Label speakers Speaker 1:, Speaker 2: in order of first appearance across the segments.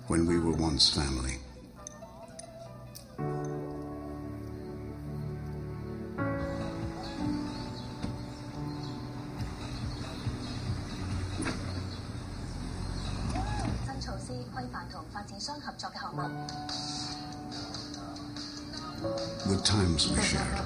Speaker 1: when we were once family. The times we shared.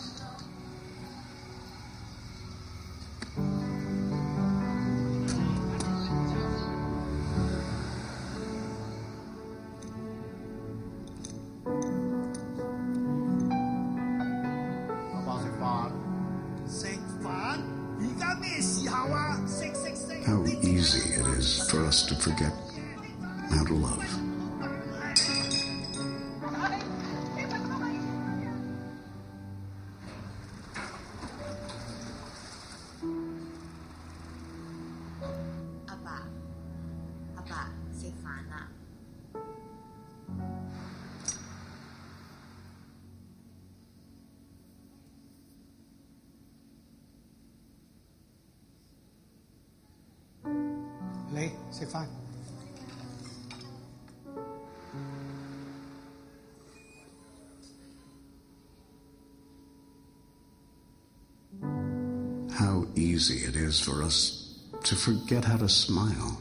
Speaker 1: How easy it is for us to forget how to love. How easy it is for us to forget how to smile.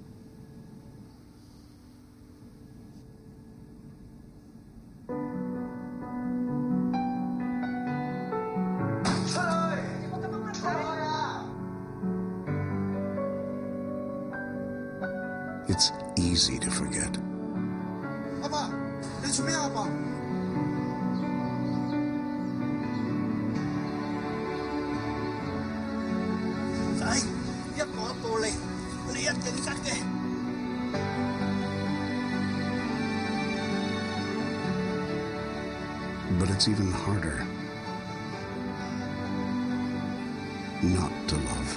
Speaker 1: It's easy to forget. But it's even harder not to love.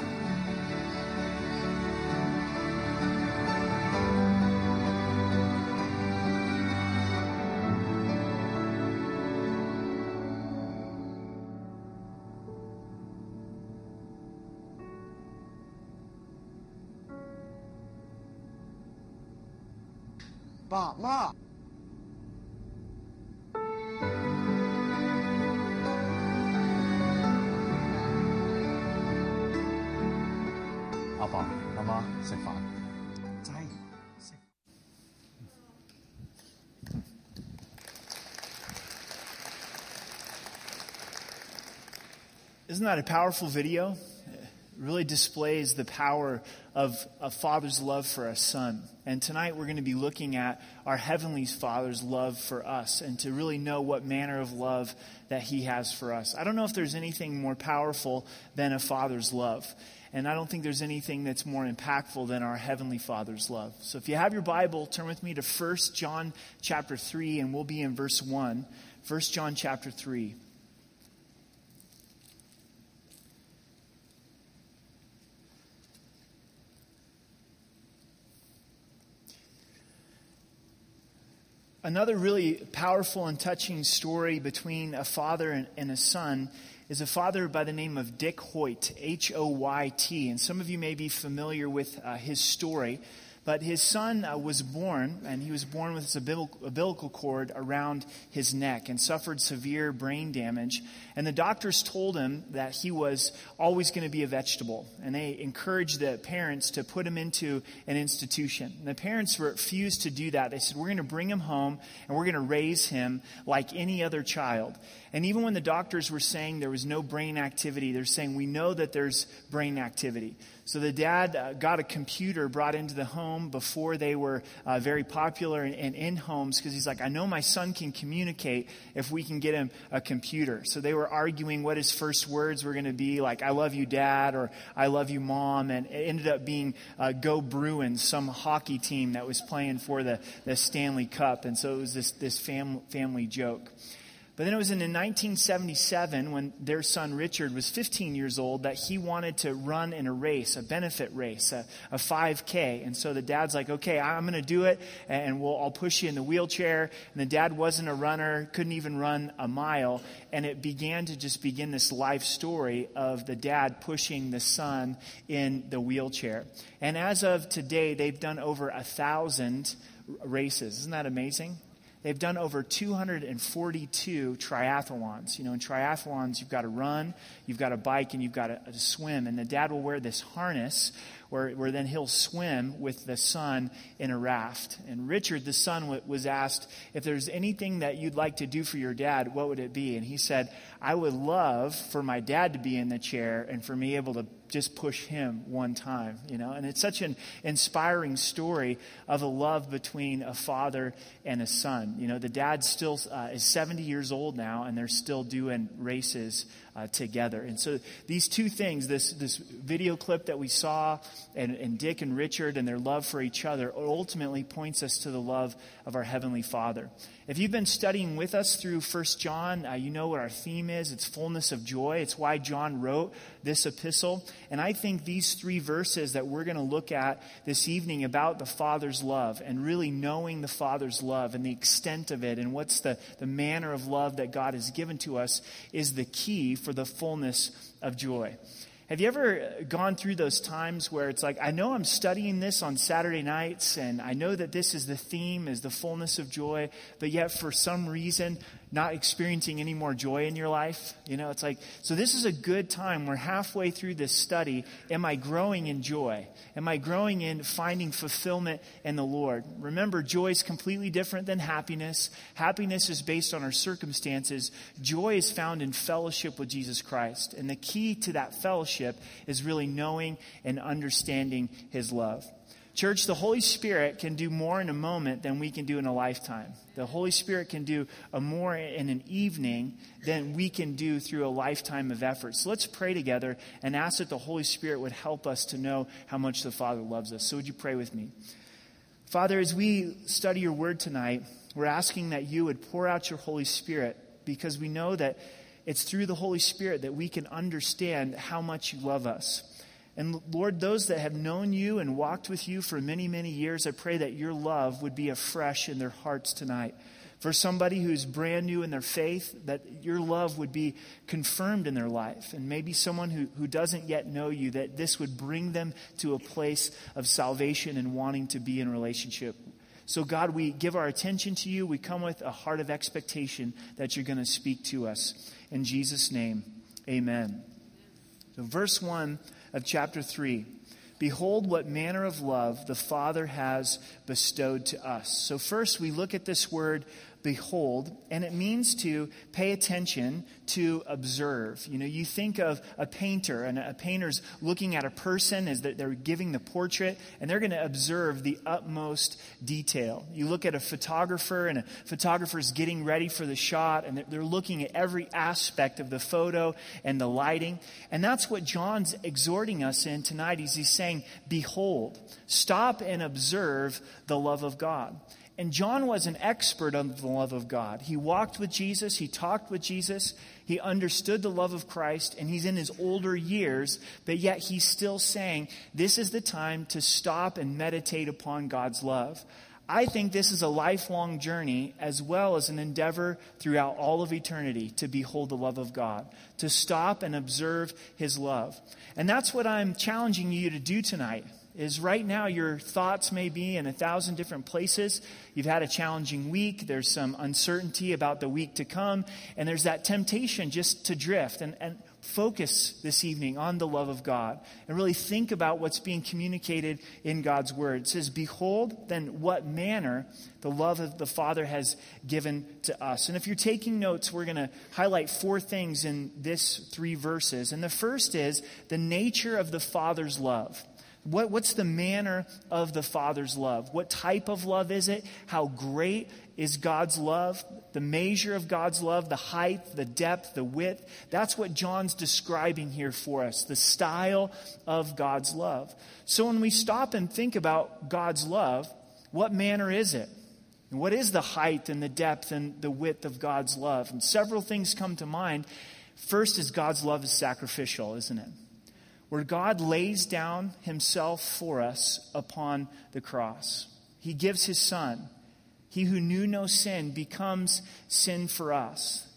Speaker 2: Ma.
Speaker 3: Isn't that a powerful video? It really displays the power of a father's love for a son. And tonight we're going to be looking at our Heavenly Father's love for us and to really know what manner of love that He has for us. I don't know if there's anything more powerful than a father's love. And I don't think there's anything that's more impactful than our Heavenly Father's love. So if you have your Bible, turn with me to 1 John chapter 3, and we'll be in verse 1. 1 John chapter 3. Another really powerful and touching story between a father and a son is a father by the name of Dick Hoyt, H-O-Y-T. And some of you may be familiar with his story. But his son was born, and he was born with his umbilical cord around his neck and suffered severe brain damage. And the doctors told him that he was always going to be a vegetable. And they encouraged the parents to put him into an institution. And the parents refused to do that. They said, we're going to bring him home, and we're going to raise him like any other child. And even when the doctors were saying there was no brain activity, they're saying, we know that there's brain activity. So the dad got a computer brought into the home before they were very popular and in homes, because he's like, I know my son can communicate if we can get him a computer. So they were arguing what his first words were going to be, like, I love you, Dad, or I love you, Mom. And it ended up being Go Bruins, some hockey team that was playing for the Stanley Cup. And so it was this family joke. But then it was in 1977 when their son Richard was 15 years old that he wanted to run in a race, a benefit race, a 5K. And so the dad's like, okay, I'm going to do it, and I'll push you in the wheelchair. And the dad wasn't a runner, couldn't even run a mile. And it began this life story of the dad pushing the son in the wheelchair. And as of today, they've done over 1,000 races. Isn't that amazing? They've done over 242 triathlons. In triathlons, you've got to run, you've got to bike, and you've got to swim. And the dad will wear this harness where then he'll swim with the son in a raft. And Richard, the son, was asked, if there's anything that you'd like to do for your dad, what would it be? And he said, I would love for my dad to be in the chair and for me able to just push him one time, And it's such an inspiring story of a love between a father and a son. The dad still is 70 years old now, and they're still doing races together. And so these two things, this video clip that we saw, and Dick and Richard and their love for each other, ultimately points us to the love of our Heavenly Father. If you've been studying with us through 1 John, you know what our theme is. It's fullness of joy. It's why John wrote this epistle. And I think these 3 verses that we're going to look at this evening about the Father's love and really knowing the Father's love and the extent of it and what's the manner of love that God has given to us is the key for the fullness of joy. Have you ever gone through those times where it's like, I know I'm studying this on Saturday nights, and I know that this is the theme, is the fullness of joy, but yet for some reason, not experiencing any more joy in your life? It's like, so this is a good time. We're halfway through this study. Am I growing in joy? Am I growing in finding fulfillment in the Lord? Remember, joy is completely different than happiness. Happiness is based on our circumstances. Joy is found in fellowship with Jesus Christ. And the key to that fellowship is really knowing and understanding His love. Church, the Holy Spirit can do more in a moment than we can do in a lifetime. The Holy Spirit can do more in an evening than we can do through a lifetime of effort. So let's pray together and ask that the Holy Spirit would help us to know how much the Father loves us. So would you pray with me? Father, as we study your word tonight, we're asking that you would pour out your Holy Spirit, because we know that it's through the Holy Spirit that we can understand how much you love us. And Lord, those that have known you and walked with you for many, many years, I pray that your love would be afresh in their hearts tonight. For somebody who's brand new in their faith, that your love would be confirmed in their life. And maybe someone who doesn't yet know you, that this would bring them to a place of salvation and wanting to be in relationship. So God, we give our attention to you. We come with a heart of expectation that you're going to speak to us. In Jesus' name, amen. So verse 1 of chapter 3. Behold what manner of love the Father has bestowed to us. So first we look at this word behold, and it means to pay attention, to observe. You think of a painter, and a painter's looking at a person as they're giving the portrait, and they're going to observe the utmost detail. You look at a photographer, and a photographer's getting ready for the shot, and they're looking at every aspect of the photo and the lighting. And that's what John's exhorting us in tonight. He's saying, behold, stop and observe the love of God. And John was an expert on the love of God. He walked with Jesus. He talked with Jesus. He understood the love of Christ. And he's in his older years. But yet he's still saying, this is the time to stop and meditate upon God's love. I think this is a lifelong journey, as well as an endeavor throughout all of eternity to behold the love of God, to stop and observe His love. And that's what I'm challenging you to do tonight. Is right now your thoughts may be in 1,000 different places. You've had a challenging week. There's some uncertainty about the week to come. And there's that temptation just to drift and focus this evening on the love of God. And really think about what's being communicated in God's word. It says, behold, then what manner the love of the Father has given to us. And if you're taking notes, we're going to highlight 4 things in this 3 verses. And the first is the nature of the Father's love. What's the manner of the Father's love? What type of love is it? How great is God's love? The measure of God's love, the height, the depth, the width. That's what John's describing here for us, the style of God's love. So when we stop and think about God's love, what manner is it? And what is the height and the depth and the width of God's love? And several things come to mind. First is God's love is sacrificial, isn't it? Where God lays down Himself for us upon the cross. He gives His Son. He who knew no sin becomes sin for us.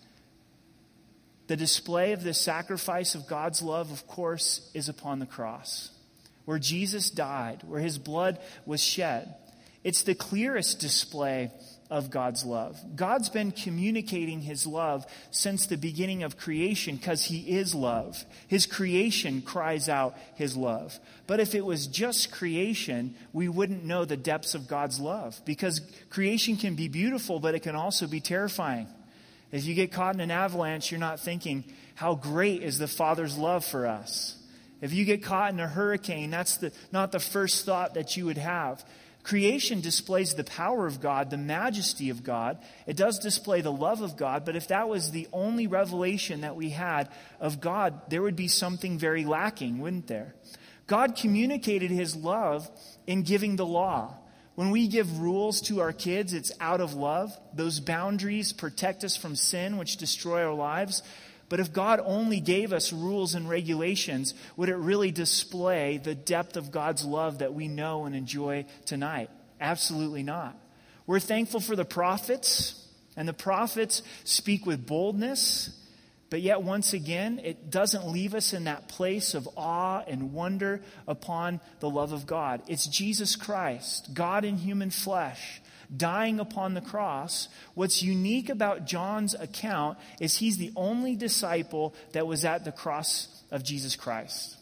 Speaker 3: The display of the sacrifice of God's love, of course, is upon the cross. Where Jesus died, where His blood was shed. It's the clearest display of God's love. God's been communicating his love since the beginning of creation because he is love. His creation cries out his love. But if it was just creation, we wouldn't know the depths of God's love, because creation can be beautiful, but it can also be terrifying. If you get caught in an avalanche, you're not thinking, how great is the Father's love for us? If you get caught in a hurricane, that's not the first thought that you would have. Creation displays the power of God, the majesty of God. It does display the love of God, but if that was the only revelation that we had of God, there would be something very lacking, wouldn't there? God communicated his love in giving the law. When we give rules to our kids, it's out of love. Those boundaries protect us from sin, which destroy our lives. But if God only gave us rules and regulations, would it really display the depth of God's love that we know and enjoy tonight? Absolutely not. We're thankful for the prophets, and the prophets speak with boldness, but yet once again, it doesn't leave us in that place of awe and wonder upon the love of God. It's Jesus Christ, God in human flesh, dying upon the cross. What's unique about John's account is he's the only disciple that was at the cross of Jesus Christ.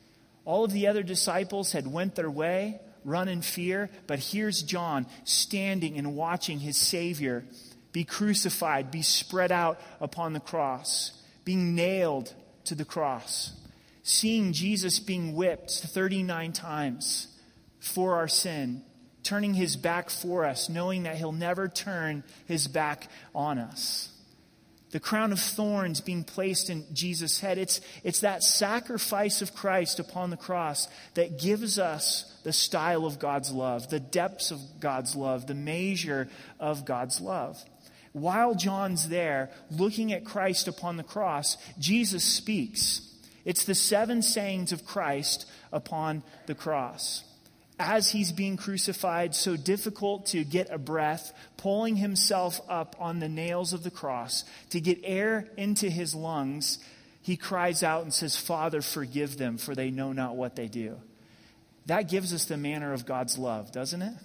Speaker 3: All of the other disciples had went their way, run in fear, but here's John standing and watching his Savior be crucified, be spread out upon the cross, being nailed to the cross, seeing Jesus being whipped 39 times for our sin, turning his back for us, knowing that he'll never turn his back on us. The crown of thorns being placed in Jesus' head. It's that sacrifice of Christ upon the cross that gives us the style of God's love, the depths of God's love, the measure of God's love. While John's there looking at Christ upon the cross, Jesus speaks. It's the 7 sayings of Christ upon the cross. As he's being crucified, so difficult to get a breath, pulling himself up on the nails of the cross to get air into his lungs, he cries out and says, "Father, forgive them, for they know not what they do." That gives us the manner of God's love, doesn't it?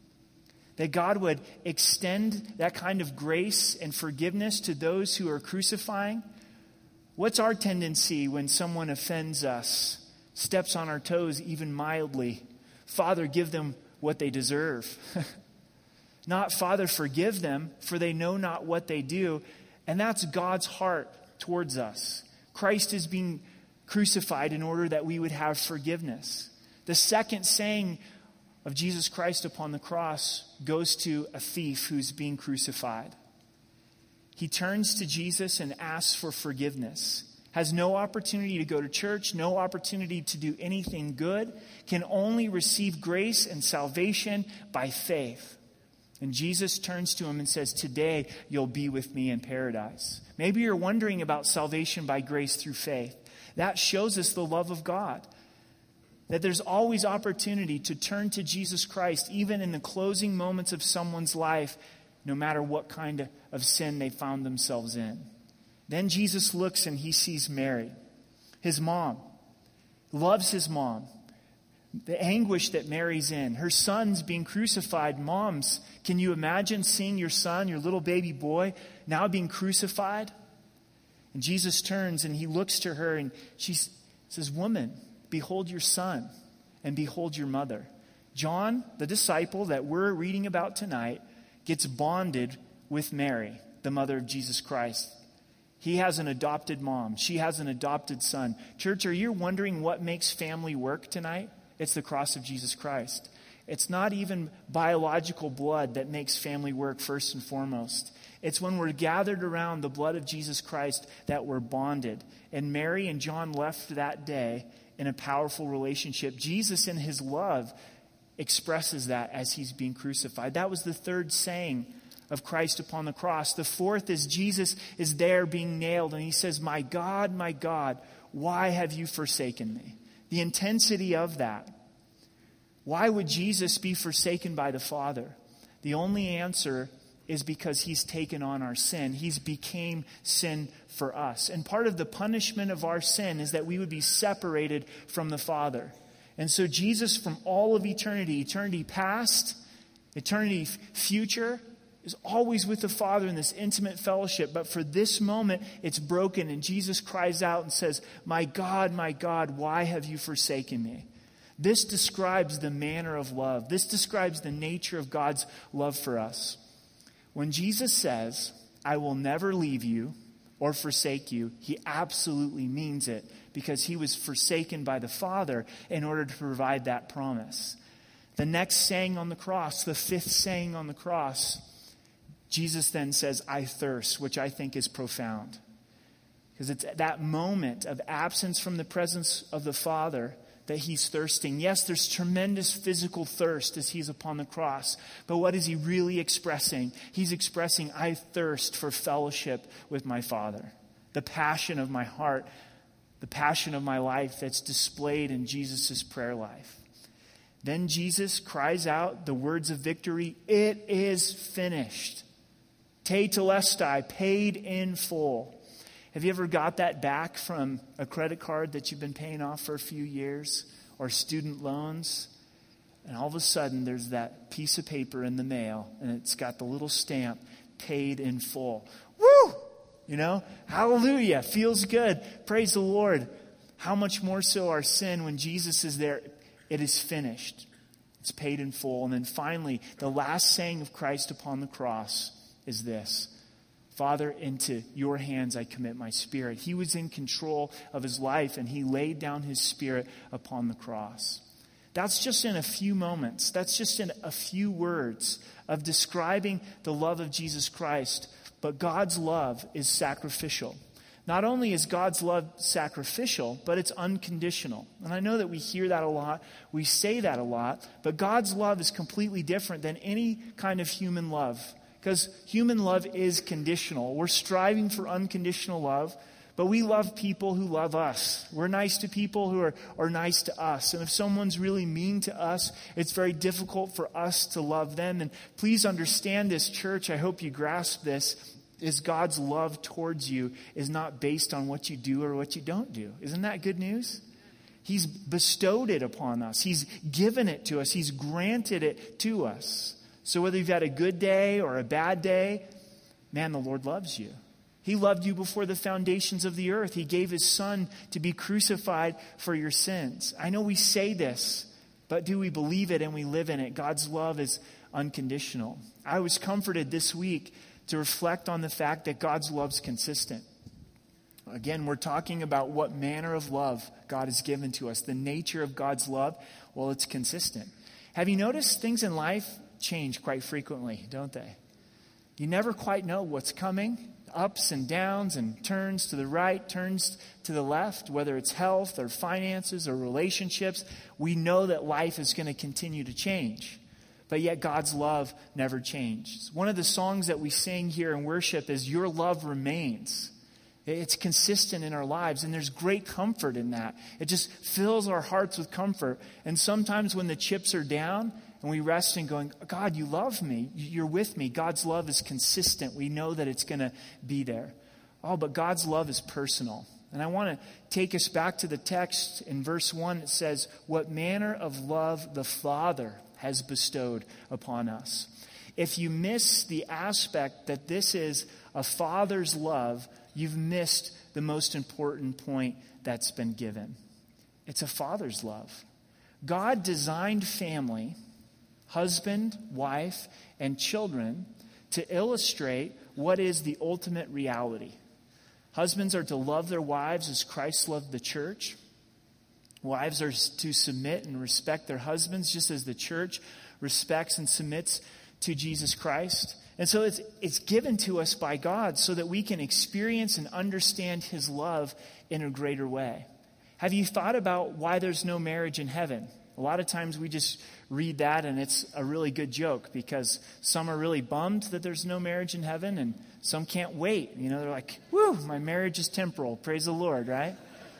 Speaker 3: That God would extend that kind of grace and forgiveness to those who are crucifying. What's our tendency when someone offends us, steps on our toes even mildly? Father, give them what they deserve. Not, Father, forgive them, for they know not what they do. And that's God's heart towards us. Christ is being crucified in order that we would have forgiveness. The second saying of Jesus Christ upon the cross goes to a thief who's being crucified. He turns to Jesus and asks for forgiveness. Has no opportunity to go to church, no opportunity to do anything good, can only receive grace and salvation by faith. And Jesus turns to him and says, "Today you'll be with me in paradise." Maybe you're wondering about salvation by grace through faith. That shows us the love of God. That there's always opportunity to turn to Jesus Christ, even in the closing moments of someone's life, no matter what kind of sin they found themselves in. Then Jesus looks and he sees Mary, his mom, loves his mom. The anguish that Mary's in. Her son's being crucified. Moms, can you imagine seeing your son, your little baby boy, now being crucified? And Jesus turns and he looks to her and she says, "Woman, behold your son and behold your mother." John, the disciple that we're reading about tonight, gets bonded with Mary, the mother of Jesus Christ. He has an adopted mom. She has an adopted son. Church, are you wondering what makes family work tonight? It's the cross of Jesus Christ. It's not even biological blood that makes family work first and foremost. It's when we're gathered around the blood of Jesus Christ that we're bonded. And Mary and John left that day in a powerful relationship. Jesus in his love expresses that as he's being crucified. That was the third saying of Christ upon the cross. The fourth is Jesus is there being nailed and he says, my God, why have you forsaken me?" The intensity of that. Why would Jesus be forsaken by the Father? The only answer is because he's taken on our sin. He's became sin for us. And part of the punishment of our sin is that we would be separated from the Father. And so Jesus, from all of eternity past Eternity future is always with the Father in this intimate fellowship. But for this moment, it's broken. And Jesus cries out and says, my God, why have you forsaken me? This describes the manner of love. This describes the nature of God's love for us. When Jesus says, I will never leave you or forsake you, he absolutely means it, because he was forsaken by the Father in order to provide that promise. The next saying on the cross, the fifth saying on the cross, Jesus then says, I thirst, which I think is profound. Because it's at that moment of absence from the presence of the Father that he's thirsting. Yes, there's tremendous physical thirst as he's upon the cross. But what is he really expressing? He's expressing, I thirst for fellowship with my Father. The passion of my heart, the passion of my life that's displayed in Jesus' prayer life. Then Jesus cries out the words of victory, it is finished. Tetelestai, paid in full. Have you ever got that back from a credit card that you've been paying off for a few years, or student loans? And all of a sudden there's that piece of paper in the mail and it's got the little stamp, paid in full. Woo! You know, hallelujah, feels good. Praise the Lord. How much more so our sin when Jesus is there? It is finished. It's paid in full. And then finally, the last saying of Christ upon the cross is this: Father, into your hands I commit my spirit. He was in control of his life, and he laid down his spirit upon the cross. That's just in a few moments. That's just in a few words of describing the love of Jesus Christ. But God's love is sacrificial. Not only is God's love sacrificial, but it's unconditional. And I know that we hear that a lot. We say that a lot. But God's love is completely different than any kind of human love. Because human love is conditional. We're striving for unconditional love, but we love people who love us. We're nice to people who are nice to us. And if someone's really mean to us, it's very difficult for us to love them. And please understand this, church. I hope you grasp this. Is God's love towards you is not based on what you do or what you don't do. Isn't that good news? He's bestowed it upon us. He's given it to us. He's granted it to us. So whether you've had a good day or a bad day, man, the Lord loves you. He loved you before the foundations of the earth. He gave his Son to be crucified for your sins. I know we say this, but do we believe it and we live in it? God's love is unconditional. I was comforted this week to reflect on the fact that God's love is consistent. Again, we're talking about what manner of love God has given to us. The nature of God's love, well, it's consistent. Have you noticed things in life change quite frequently, don't they? You never quite know what's coming. Ups and downs and turns to the right, turns to the left, whether it's health or finances or relationships. We know that life is going to continue to change. But yet God's love never changes. One of the songs that we sing here in worship is Your Love Remains. It's consistent in our lives, and there's great comfort in that. It just fills our hearts with comfort. And sometimes when the chips are down and we rest in going, God, you love me. You're with me. God's love is consistent. We know that it's going to be there. Oh, but God's love is personal. And I want to take us back to the text in verse 1. It says, what manner of love the Father has bestowed upon us. If you miss the aspect that this is a father's love, you've missed the most important point that's been given. It's a father's love. God designed family, husband, wife, and children to illustrate what is the ultimate reality. Husbands are to love their wives as Christ loved the church. Wives are to submit and respect their husbands just as the church respects and submits to Jesus Christ. And so it's given to us by God so that we can experience and understand his love in a greater way. Have you thought about why there's no marriage in heaven? A lot of times we just read that and it's a really good joke because some are really bummed that there's no marriage in heaven and some can't wait. You know, they're like, woo, my marriage is temporal. Praise the Lord, right?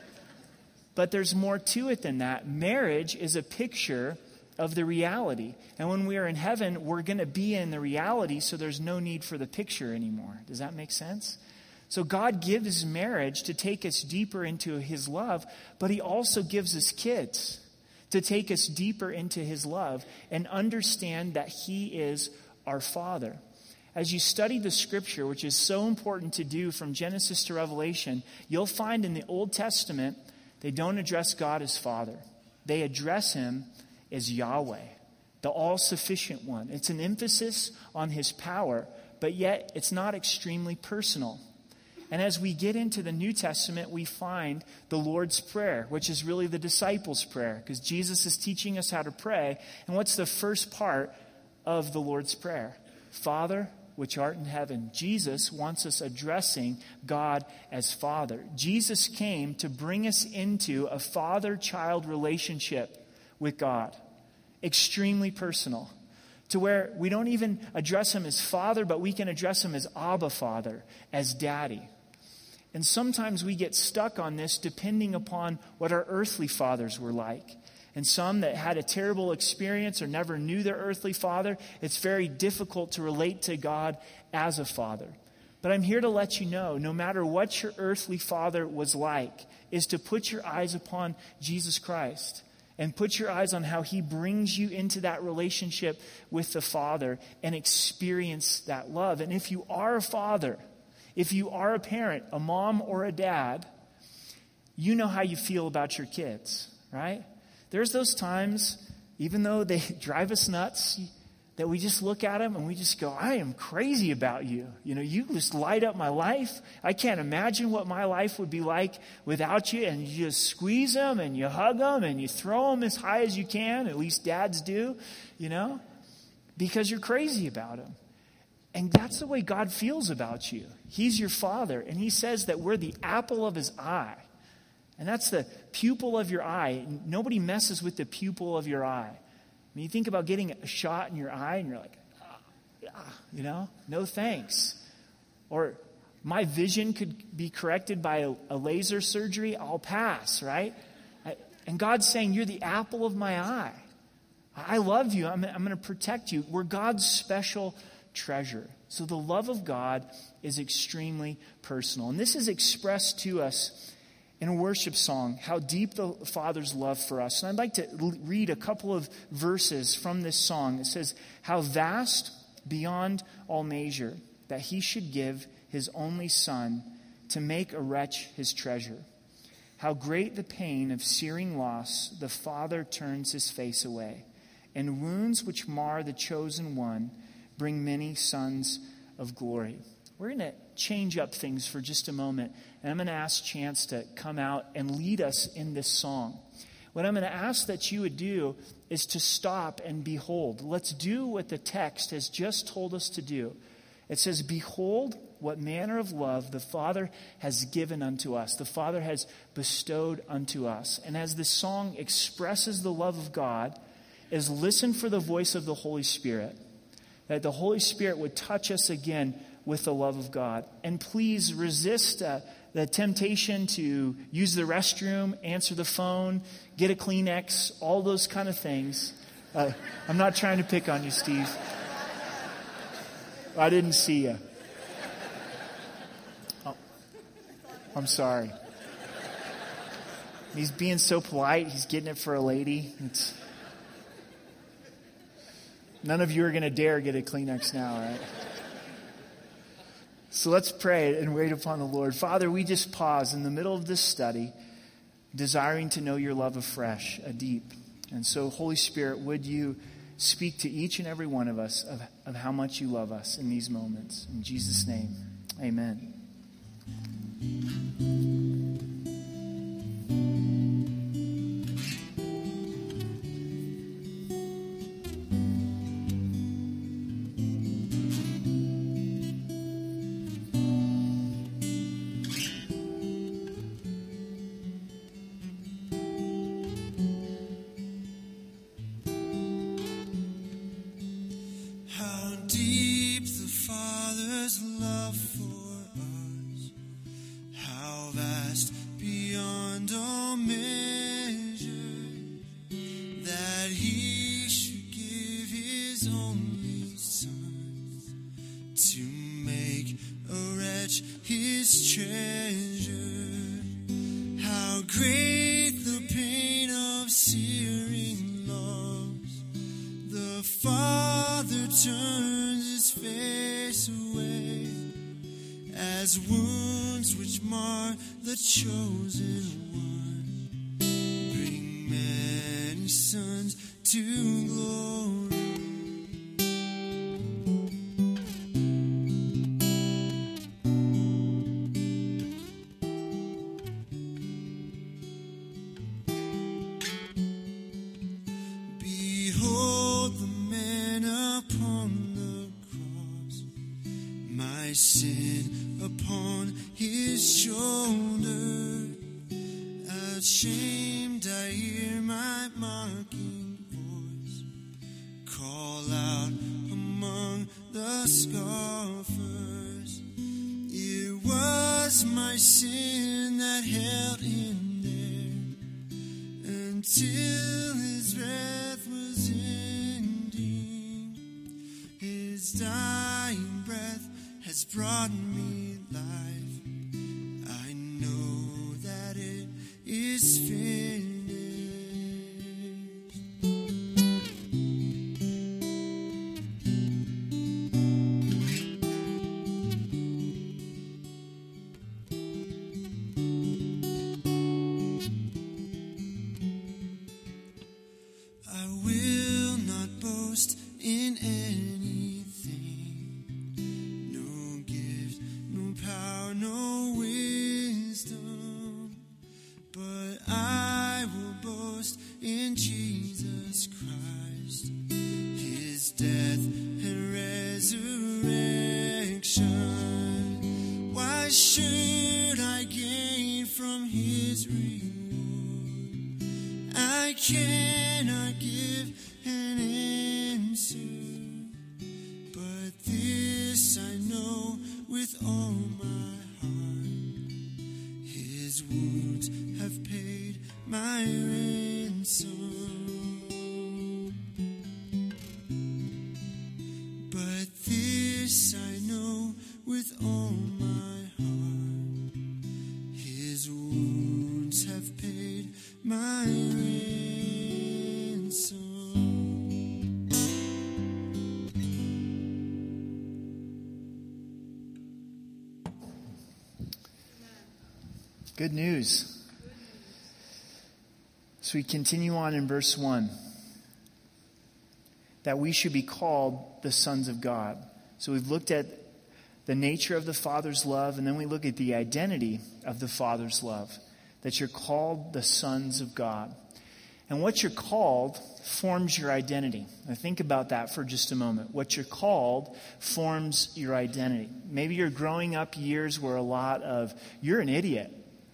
Speaker 3: But there's more to it than that. Marriage is a picture of the reality. And when we are in heaven, we're going to be in the reality, so there's no need for the picture anymore. Does that make sense? So God gives marriage to take us deeper into his love, but he also gives us kids to take us deeper into his love and understand that he is our Father. As you study the scripture, which is so important to do from Genesis to Revelation, you'll find in the Old Testament, they don't address God as Father. They address him as Yahweh, the all-sufficient one. It's an emphasis on his power, but yet it's not extremely personal. And as we get into the New Testament, we find the Lord's Prayer, which is really the disciples' prayer, because Jesus is teaching us how to pray. And what's the first part of the Lord's Prayer? Father, which art in heaven. Jesus wants us addressing God as Father. Jesus came to bring us into a father-child relationship with God. Extremely personal. To where we don't even address him as Father, but we can address him as Abba Father, as Daddy. And sometimes we get stuck on this depending upon what our earthly fathers were like. And some that had a terrible experience or never knew their earthly father, it's very difficult to relate to God as a father. But I'm here to let you know, no matter what your earthly father was like, is to put your eyes upon Jesus Christ. And put your eyes on how he brings you into that relationship with the Father and experience that love. And if you are a father, if you are a parent, a mom or a dad, you know how you feel about your kids, right? There's those times, even though they drive us nuts, that we just look at them and we just go, I am crazy about you. You know, you just light up my life. I can't imagine what my life would be like without you. And you just squeeze them and you hug them and you throw them as high as you can. At least dads do, you know, because you're crazy about them. And that's the way God feels about you. He's your Father. And he says that we're the apple of his eye. And that's the pupil of your eye. Nobody messes with the pupil of your eye. I mean, you think about getting a shot in your eye and you're like, you know, no thanks. Or my vision could be corrected by a laser surgery. I'll pass, right? And God's saying, you're the apple of my eye. I love you. I'm going to protect you. We're God's special treasure. So the love of God is extremely personal. And this is expressed to us in a worship song, how deep the Father's love for us. And I'd like to read a couple of verses from this song. It says, how vast beyond all measure that he should give his only Son to make a wretch his treasure. How great the pain of searing loss, the Father turns his face away. And wounds which mar the chosen one bring many sons of glory. We're going to change up things for just a moment. And I'm going to ask Chance to come out and lead us in this song. What I'm going to ask that you would do is to stop and behold. Let's do what the text has just told us to do. It says, behold what manner of love the Father has given unto us. The Father has bestowed unto us. And as this song expresses the love of God, is listen for the voice of the Holy Spirit. That the Holy Spirit would touch us again with the love of God. And please resist the temptation to use the restroom, answer the phone, get a Kleenex, all those kind of things. I'm not trying to pick on you, Steve. I didn't see you. Oh, I'm sorry. He's being so polite. He's getting it for a lady. None of you are going to dare get a Kleenex now, right? So let's pray and wait upon the Lord. Father, we just pause in the middle of this study, desiring to know your love afresh, deep. And so, Holy Spirit, would you speak to each and every one of us of how much you love us in these moments. In Jesus' name, amen.
Speaker 2: How great the pain of searing as wounds which mar the chosen one, bring many sons to glory. Behold the man upon the cross, my sin upon his shoulder. Ashamed I hear my mocking voice call out among the scoffers. It was my sin that held him there until his breath was ending. His dying breath has brought me life. I know that it is finished. I will not boast in anything, no gift, no power, no wisdom, but I will boast in Jesus Christ, his death and resurrection. Why should I gain from his reward? I cannot give an answer, but this I know with all my heart: his wounds have paid my ransom. But this I know with all my heart: his wounds have paid my ransom.
Speaker 3: Good news. So we continue on in verse 1. That we should be called the sons of God. So we've looked at the nature of the Father's love, and then we look at the identity of the Father's love. That you're called the sons of God. And what you're called forms your identity. Now think about that for just a moment. What you're called forms your identity. Maybe you're growing up years where a lot of, you're an idiot.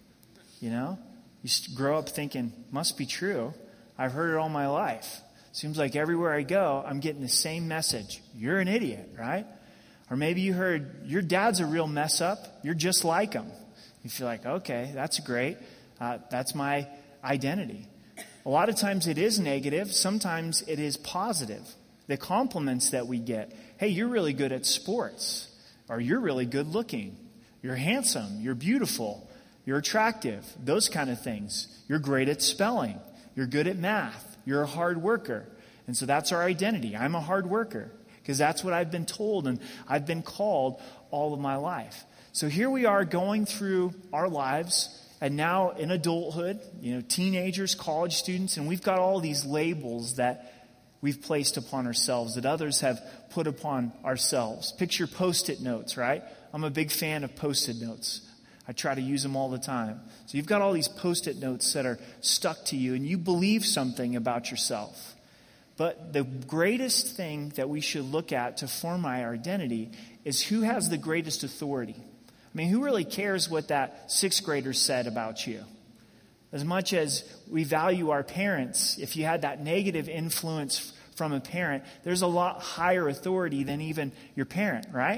Speaker 3: You know? You grow up thinking, must be true. I've heard it all my life. Seems like everywhere I go, I'm getting the same message. You're an idiot, right? Or maybe you heard, your dad's a real mess up. You're just like him. You feel like, okay, that's great. That's my identity. A lot of times it is negative. Sometimes it is positive. The compliments that we get. Hey, you're really good at sports. Or you're really good looking. You're handsome. You're beautiful. You're attractive. Those kind of things. You're great at spelling. You're good at math. You're a hard worker. And so that's our identity. I'm a hard worker. Because that's what I've been told and I've been called all of my life. So here we are going through our lives. And now in adulthood, teenagers, college students, and we've got all these labels that we've placed upon ourselves, that others have put upon ourselves. Picture Post-it notes, right? I'm a big fan of Post-it notes. I try to use them all the time. So you've got all these Post-it notes that are stuck to you, and you believe something about yourself. But the greatest thing that we should look at to form our identity is who has the greatest authority. I mean, who really cares what that sixth grader said about you? As much as we value our parents, if you had that negative influence from a parent, there's a lot higher authority than even your parent, right?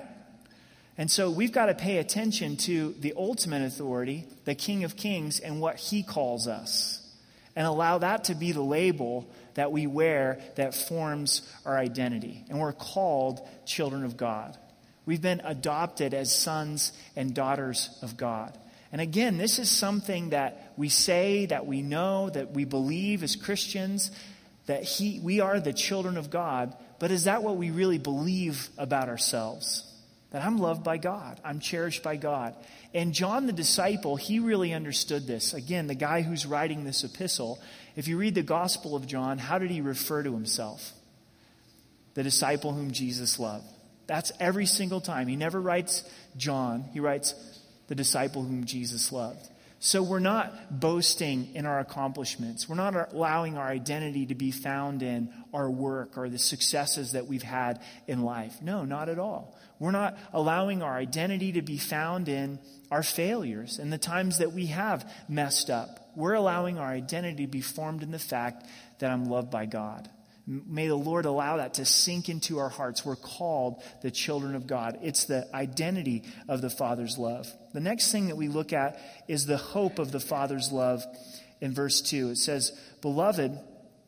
Speaker 3: And so we've got to pay attention to the ultimate authority, the King of Kings, and what he calls us. And allow that to be the label that we wear that forms our identity. And we're called children of God. We've been adopted as sons and daughters of God. And again, this is something that we say, that we know, that we believe as Christians, that we are the children of God. But is that what we really believe about ourselves? that I'm loved by God. I'm cherished by God. And John the disciple, he really understood this. Again, the guy who's writing this epistle, if you read the Gospel of John, how did he refer to himself? The disciple whom Jesus loved. That's every single time. He never writes John. He writes the disciple whom Jesus loved. So we're not boasting in our accomplishments. We're not allowing our identity to be found in our work or the successes that we've had in life. No, not at all. We're not allowing our identity to be found in our failures and the times that we have messed up. We're allowing our identity to be formed in the fact that I'm loved by God. May the Lord allow that to sink into our hearts. We're called the children of God. It's the identity of the Father's love. The next thing that we look at is the hope of the Father's love in verse 2. It says, Beloved,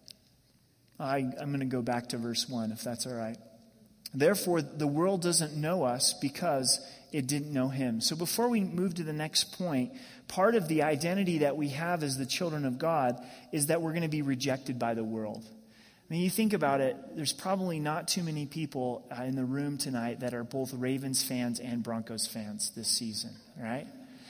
Speaker 3: I'm going to go back to verse 1 if that's all right. Therefore, the world doesn't know us because it didn't know him. So before we move to the next point, part of the identity that we have as the children of God is that we're going to be rejected by the world. I mean, you think about it, there's probably not too many people in the room tonight that are both Ravens fans and Broncos fans this season, right?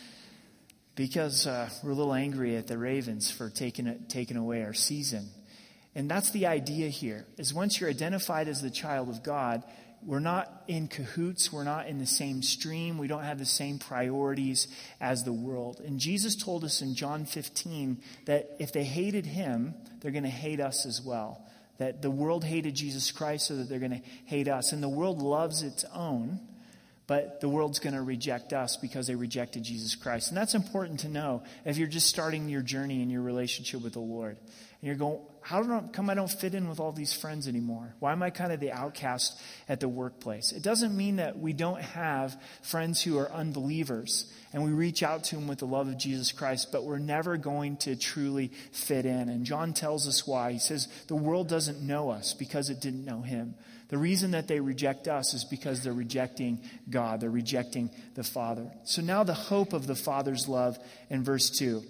Speaker 3: Because we're a little angry at the Ravens for taking away our season. And that's the idea here, is once you're identified as the child of God, we're not in cahoots, we're not in the same stream, we don't have the same priorities as the world. And Jesus told us in John 15 that if they hated him, they're going to hate us as well. That the world hated Jesus Christ, so that they're going to hate us. And the world loves its own, but the world's going to reject us because they rejected Jesus Christ. And that's important to know if you're just starting your journey in your relationship with the Lord. And you're going, how come I don't fit in with all these friends anymore? Why am I kind of the outcast at the workplace? It doesn't mean that we don't have friends who are unbelievers and we reach out to them with the love of Jesus Christ, but we're never going to truly fit in. And John tells us why. He says the world doesn't know us because it didn't know him. The reason that they reject us is because they're rejecting God. They're rejecting the Father. So now the hope of the Father's love in verse 2.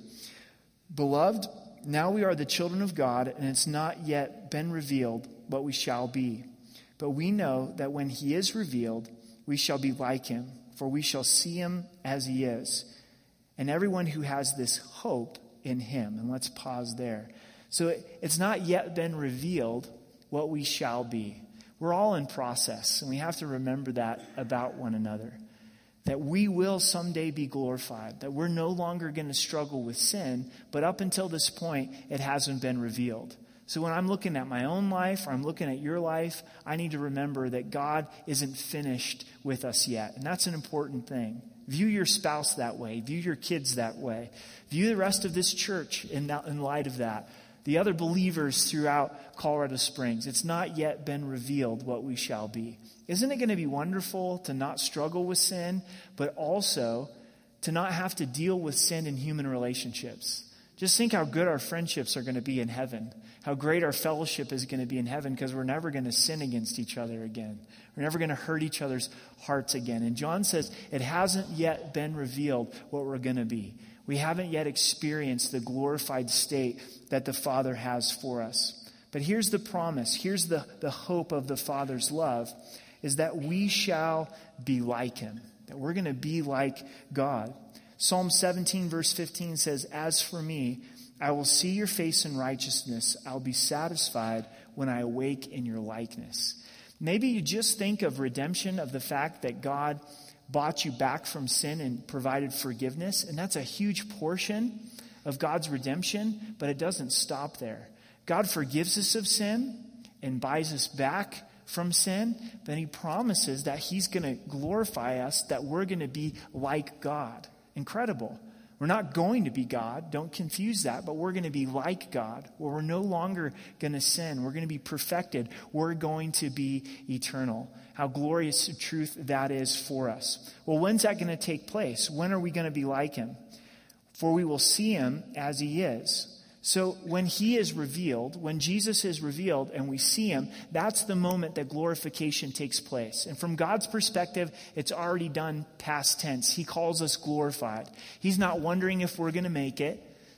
Speaker 3: Beloved, now we are the children of God, and it's not yet been revealed what we shall be. But we know that when he is revealed, we shall be like him, for we shall see him as he is. And everyone who has this hope in him. And let's pause there. So it's not yet been revealed what we shall be. We're all in process, and we have to remember that about one another. That we will someday be glorified, that we're no longer going to struggle with sin, but up until this point, it hasn't been revealed. So when I'm looking at my own life, or I'm looking at your life, I need to remember that God isn't finished with us yet. And that's an important thing. View your spouse that way. View your kids that way. View the rest of this church in light of that. The other believers throughout Colorado Springs. It's not yet been revealed what we shall be. Isn't it going to be wonderful to not struggle with sin, but also to not have to deal with sin in human relationships? Just think how good our friendships are going to be in heaven. How great our fellowship is going to be in heaven, because we're never going to sin against each other again. We're never going to hurt each other's hearts again. And John says it hasn't yet been revealed what we're going to be. We haven't yet experienced the glorified state that the Father has for us. But here's the promise. Here's the hope of the Father's love, is that we shall be like him. That we're going to be like God. Psalm 17 verse 15 says, As for me, I will see your face in righteousness. I'll be satisfied when I awake in your likeness. Maybe you just think of redemption, of the fact that God bought you back from sin and provided forgiveness. And that's a huge portion of God's redemption, but it doesn't stop there. God forgives us of sin and buys us back from sin. Then he promises that he's going to glorify us, that we're going to be like God. Incredible. We're not going to be God. Don't confuse that. But we're going to be like God, where we're no longer going to sin. We're going to be perfected. We're going to be eternal. How glorious a truth that is for us. Well, when's that going to take place? When are we going to be like him? For we will see him as he is. So when he is revealed, when Jesus is revealed and we see him, that's the moment that glorification takes place. And from God's perspective, it's already done, past tense. He calls us glorified. He's not wondering if we're going to make it.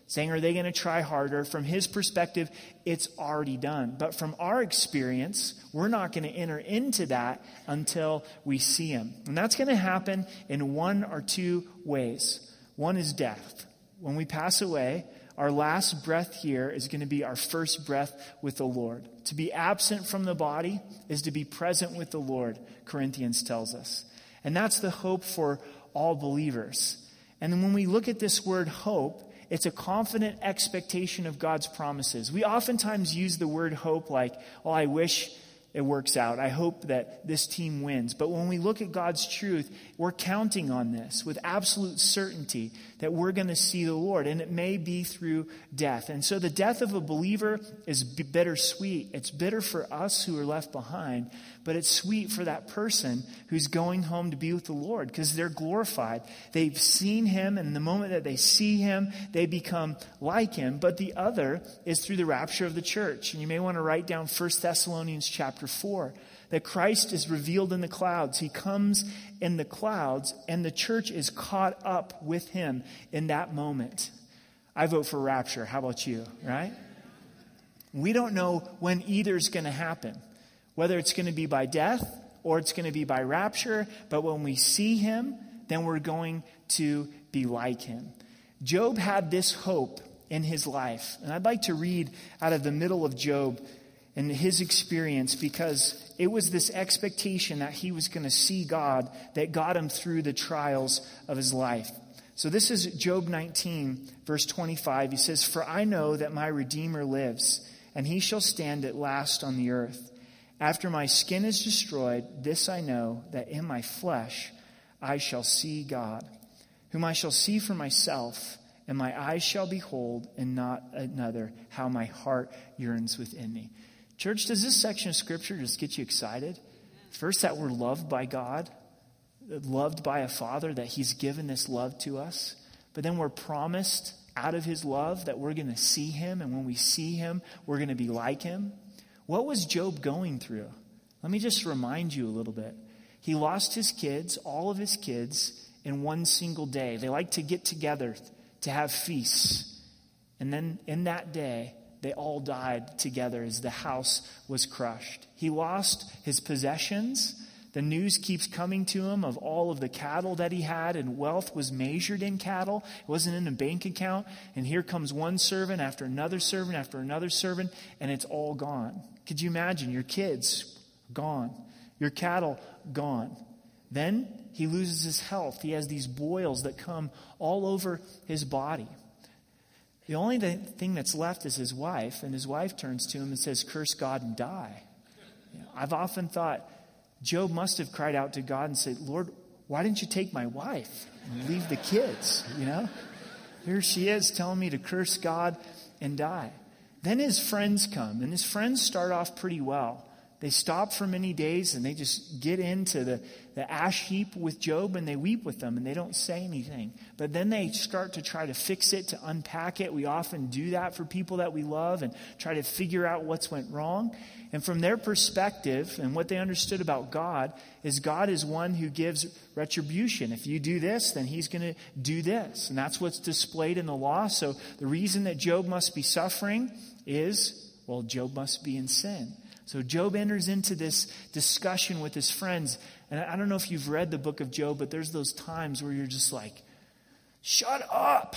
Speaker 3: saying, are they going to try harder? From his perspective, it's already done. But from our experience, we're not going to enter into that until we see him. And that's going to happen in one or two ways. One is death. When we pass away, our last breath here is going to be our first breath with the Lord. To be absent from the body is to be present with the Lord, Corinthians tells us. And that's the hope for all believers. And then when we look at this word hope, it's a confident expectation of God's promises. We oftentimes use the word hope like, oh, I wish it works out. I hope that this team wins. But when we look at God's truth, we're counting on this with absolute certainty that we're going to see the Lord. And it may be through death. And so the death of a believer is bittersweet. It's bitter for us who are left behind, but it's sweet for that person who's going home to be with the Lord because they're glorified. They've seen him, and the moment that they see him, they become like him. But the other is through the rapture of the church. And you may want to write down 1 Thessalonians chapter 4, that Christ is revealed in the clouds. He comes in the clouds, and the church is caught up with him in that moment. I vote for rapture. How about you, right? We don't know when either is going to happen, whether it's going to be by death or it's going to be by rapture. But when we see him, then we're going to be like him. Job had this hope in his life. And I'd like to read out of the middle of Job and his experience, because it was this expectation that he was going to see God that got him through the trials of his life. So this is Job 19, verse 25. He says, "For I know that my Redeemer lives, and he shall stand at last on the earth. After my skin is destroyed, this I know, that in my flesh I shall see God, whom I shall see for myself, and my eyes shall behold, and not another, how my heart yearns within me." Church, does this section of Scripture just get you excited? First, that we're loved by God, loved by a Father, that he's given this love to us. But then we're promised out of his love that we're going to see him, and when we see him, we're going to be like him. What was Job going through? Let me just remind you a little bit. He lost his kids, all of his kids, in one single day. They like to get together to have feasts. And then in that day, they all died together as the house was crushed. He lost his possessions. The news keeps coming to him of all of the cattle that he had, and wealth was measured in cattle. It wasn't in a bank account. And here comes one servant after another servant after another servant, and it's all gone. Could you imagine? Your kids gone. Your cattle gone. Then he loses his health. He has these boils that come all over his body. The only thing that's left is his wife, and his wife turns to him and says, "Curse God and die." I've often thought Job must have cried out to God and said, "Lord, why didn't you take my wife and leave the kids?" Here she is telling me to curse God and die. Then his friends come, and his friends start off pretty well. They stop for many days, and they just get into the ash heap with Job, and they weep with them, and they don't say anything. But then they start to try to fix it, to unpack it. We often do that for people that we love and try to figure out what's went wrong. And from their perspective, and what they understood about God is one who gives retribution. If you do this, then he's going to do this. And that's what's displayed in the law. So the reason that Job must be suffering is, well, Job must be in sin. So Job enters into this discussion with his friends. And I don't know if you've read the book of Job, but there's those times where you're just like, shut up.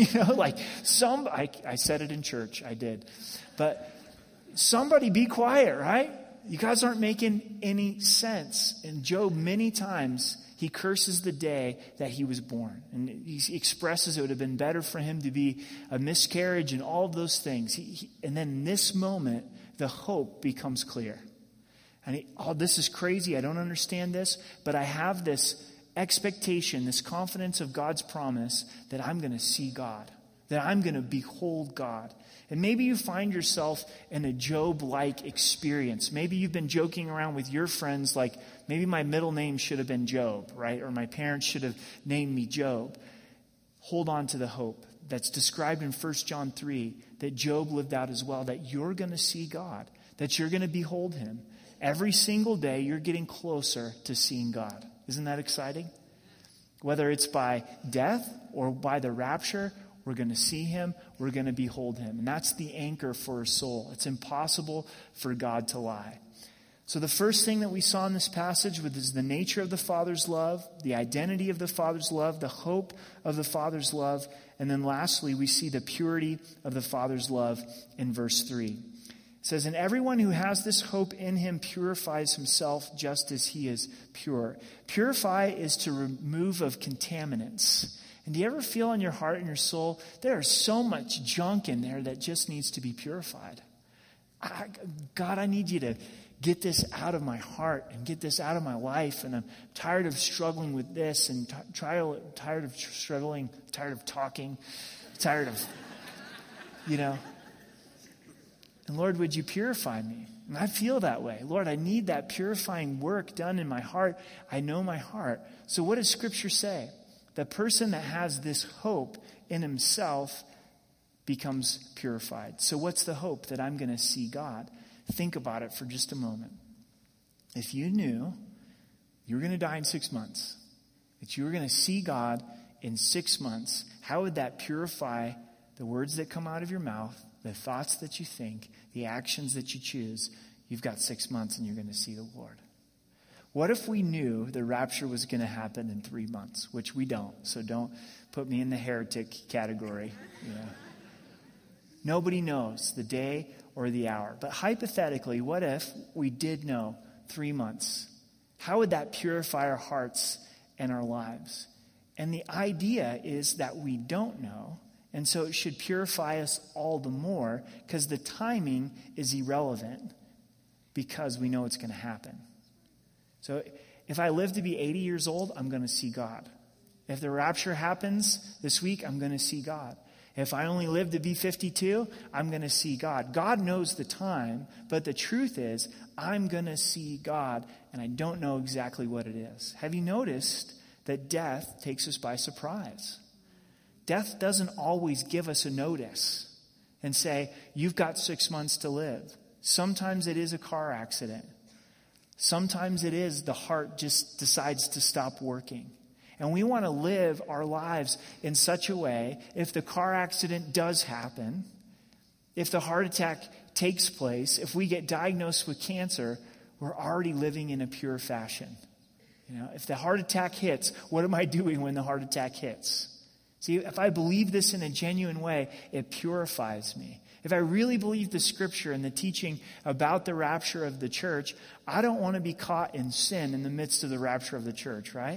Speaker 3: I said it in church. I did. But somebody be quiet, right? You guys aren't making any sense. And Job, many times, he curses the day that he was born. And he expresses it would have been better for him to be a miscarriage and all of those things. And then in this moment, the hope becomes clear. And this is crazy. I don't understand this. But I have this expectation, this confidence of God's promise that I'm going to see God, that I'm going to behold God. And maybe you find yourself in a Job-like experience. Maybe you've been joking around with your friends like, maybe my middle name should have been Job, right? Or my parents should have named me Job. Hold on to the hope that's described in 1 John 3 that Job lived out as well, that you're going to see God, that you're going to behold him. Every single day, you're getting closer to seeing God. Isn't that exciting? Whether it's by death or by the rapture we're going to see him, we're going to behold him. And that's the anchor for a soul. It's impossible for God to lie. So the first thing that we saw in this passage was the nature of the Father's love, the identity of the Father's love, the hope of the Father's love, and then lastly, we see the purity of the Father's love in verse 3. It says, and everyone who has this hope in him purifies himself just as he is pure. Purify is to remove of contaminants. And do you ever feel in your heart and your soul, there is so much junk in there that just needs to be purified? God, I need you to get this out of my heart and get this out of my life. And I'm tired of struggling with this and tired of struggling, tired of talking, tired of, And Lord, would you purify me? And I feel that way. Lord, I need that purifying work done in my heart. I know my heart. So what does Scripture say? The person that has this hope in himself becomes purified. So what's the hope? That I'm going to see God. Think about it for just a moment. If you knew you were going to die in 6 months, that you were going to see God in 6 months, how would that purify the words that come out of your mouth, the thoughts that you think, the actions that you choose? You've got 6 months and you're going to see the Lord. What if we knew the rapture was going to happen in 3 months, which we don't, so don't put me in the heretic category. Nobody knows the day or the hour. But hypothetically, what if we did know 3 months? How would that purify our hearts and our lives? And the idea is that we don't know, and so it should purify us all the more because the timing is irrelevant because we know it's going to happen. So if I live to be 80 years old, I'm going to see God. If the rapture happens this week, I'm going to see God. If I only live to be 52, I'm going to see God. God knows the time, but the truth is, I'm going to see God, and I don't know exactly what it is. Have you noticed that death takes us by surprise? Death doesn't always give us a notice and say, you've got 6 months to live. Sometimes it is a car accident. Sometimes it is the heart just decides to stop working. And we want to live our lives in such a way, if the car accident does happen, if the heart attack takes place, if we get diagnosed with cancer, we're already living in a pure fashion. If the heart attack hits, what am I doing when the heart attack hits? See, if I believe this in a genuine way, it purifies me. If I really believe the Scripture and the teaching about the rapture of the church, I don't want to be caught in sin in the midst of the rapture of the church, right?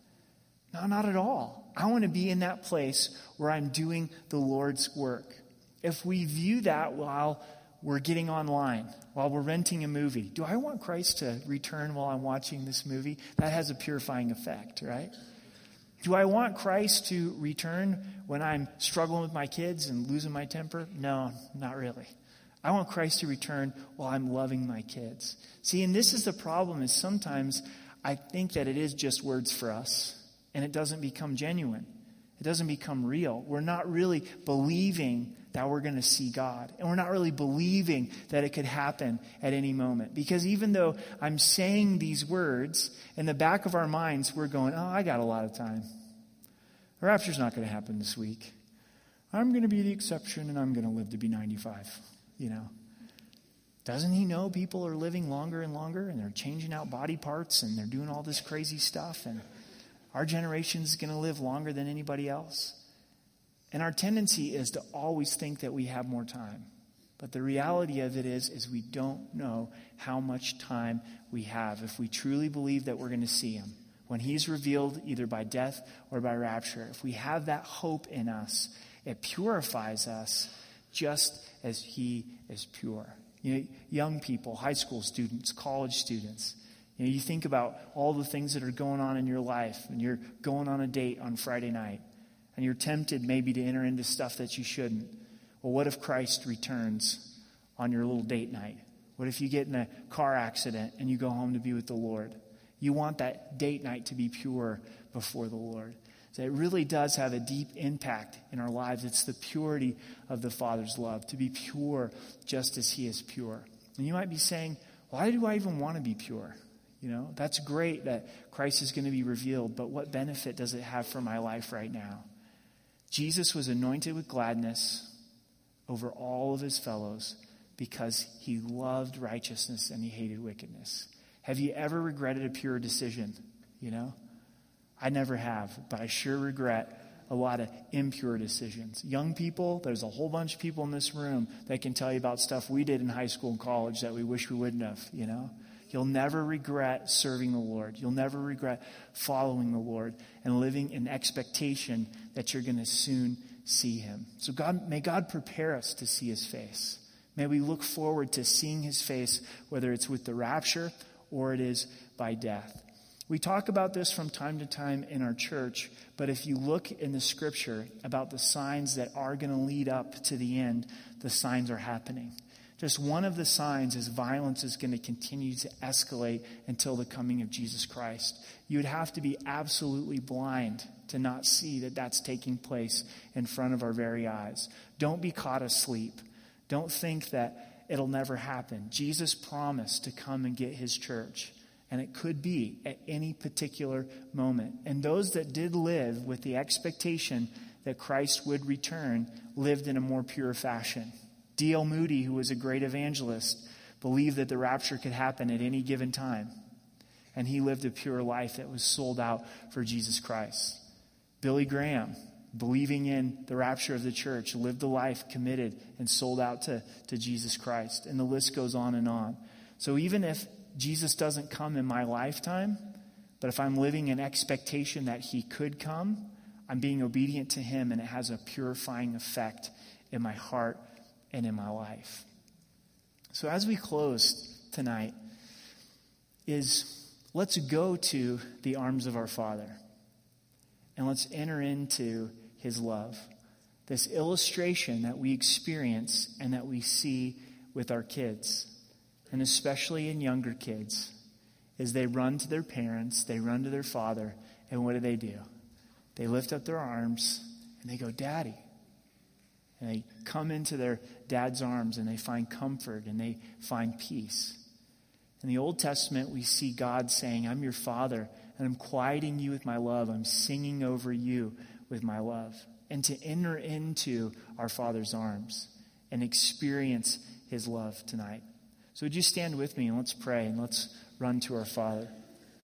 Speaker 3: No, not at all. I want to be in that place where I'm doing the Lord's work. If we view that while we're getting online, while we're renting a movie, do I want Christ to return while I'm watching this movie? That has a purifying effect, right? Do I want Christ to return when I'm struggling with my kids and losing my temper? No, not really. I want Christ to return while I'm loving my kids. See, and this is the problem, is sometimes I think that it is just words for us. And it doesn't become genuine. It doesn't become real. We're not really believing that we're going to see God. And we're not really believing that it could happen at any moment. Because even though I'm saying these words, in the back of our minds, we're going, oh, I got a lot of time. The rapture's not going to happen this week. I'm going to be the exception and I'm going to live to be 95. Doesn't he know people are living longer and longer and they're changing out body parts and they're doing all this crazy stuff, and our generation is going to live longer than anybody else? And our tendency is to always think that we have more time. But the reality of it is we don't know how much time we have if we truly believe that we're going to see him. When he's revealed either by death or by rapture, if we have that hope in us, it purifies us just as he is pure. Young people, high school students, college students, you think about all the things that are going on in your life, and you're going on a date on Friday night, and you're tempted maybe to enter into stuff that you shouldn't. Well, what if Christ returns on your little date night? What if you get in a car accident and you go home to be with the Lord? You want that date night to be pure before the Lord. So it really does have a deep impact in our lives. It's the purity of the Father's love, to be pure just as he is pure. And you might be saying, why do I even want to be pure? That's great that Christ is going to be revealed, but what benefit does it have for my life right now? Jesus was anointed with gladness over all of his fellows because he loved righteousness and he hated wickedness. Have you ever regretted a pure decision? You know? I never have, but I sure regret a lot of impure decisions. Young people, there's a whole bunch of people in this room that can tell you about stuff we did in high school and college that we wish we wouldn't have, you know? You'll never regret serving the Lord. You'll never regret following the Lord and living in expectation that you're going to soon see him. So may God prepare us to see his face. May we look forward to seeing his face, whether it's with the rapture or it is by death. We talk about this from time to time in our church, but if you look in the scripture about the signs that are going to lead up to the end, the signs are happening. Just one of the signs is violence is going to continue to escalate until the coming of Jesus Christ. You would have to be absolutely blind to not see that that's taking place in front of our very eyes. Don't be caught asleep. Don't think that it'll never happen. Jesus promised to come and get his church. And it could be at any particular moment. And those that did live with the expectation that Christ would return lived in a more pure fashion. D.L. Moody, who was a great evangelist, believed that the rapture could happen at any given time. And he lived a pure life that was sold out for Jesus Christ. Billy Graham, believing in the rapture of the church, lived a life committed and sold out to Jesus Christ. And the list goes on and on. So even if Jesus doesn't come in my lifetime, but if I'm living in expectation that he could come, I'm being obedient to him, and it has a purifying effect in my heart and in my life. So as we close tonight, let's go to the arms of our Father, and let's enter into his love. This illustration that we experience and that we see with our kids, and especially in younger kids, is they run to their parents, they run to their father, and what do? They lift up their arms and they go, Daddy. And they come into their dad's arms and they find comfort and they find peace. In the Old Testament, we see God saying, I'm your father and I'm quieting you with my love. I'm singing over you with my love. And to enter into our Father's arms and experience his love tonight. So would you stand with me and let's pray and let's run to our Father.